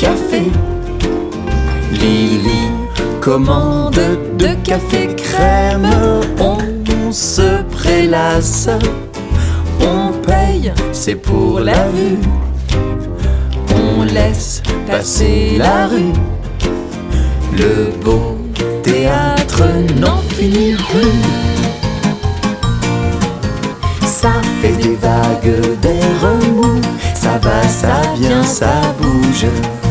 café. Lily commande 2 cafés crème. On se prélasse, on paye, c'est pour la vue. On laisse passer la rue. Le beau théâtre n'en finit plus. Ça fait des vagues, des remous. Ça va, ça vient, ça bouge.